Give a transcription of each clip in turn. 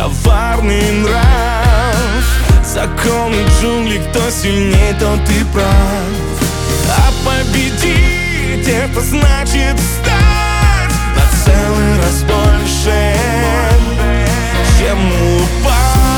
коварный нрав. Законы джунглей, кто сильнее, тот и прав. А победить — это значит встать на целый раз больше, чем упасть.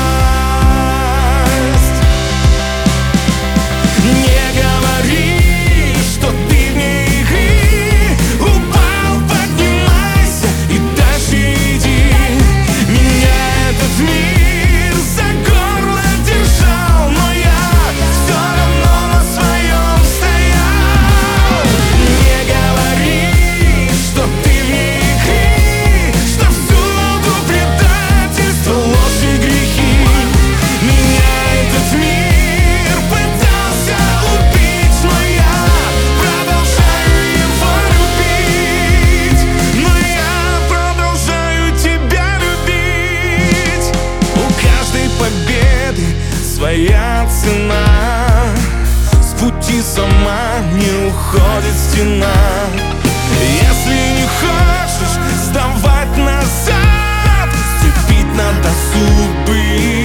Не говори, что ты вне игры. Упал, поднимайся и дальше иди. Меня этот мир за горло держал, но я все равно на своем стоял. Не говори, что ты вне игры, что всюду предательство, ложь и грехи. Меня этот мир пытался убить, но я продолжаю его любить. Но я продолжаю тебя любить. У каждой победы своя цена. С пути сама не уходит стена. Если не хочешь сдавать назад, сцепить надо зубы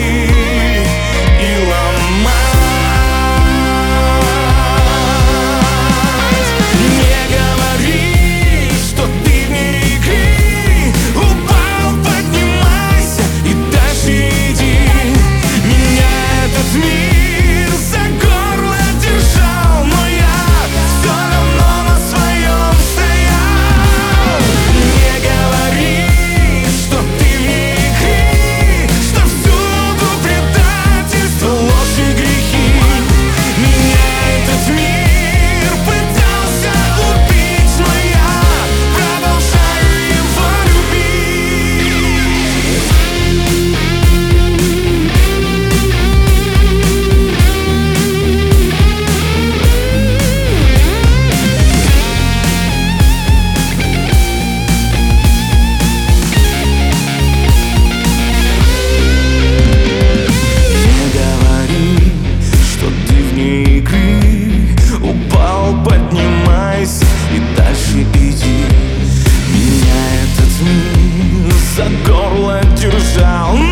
и ломать. Не говори, что ты вне игры. Упал, поднимайся и дальше иди. Меня этот мир за горло держал, но я все равно на своем стоял. Не говори, что ты вне игры, что всюду предательство, ложь и грехи. Меня этот мир пытался убить, но я продолжаю его любить. Не говори, что ты вне игры. Упал, поднимайся и дальше иди. Меня этот мир за горло держал,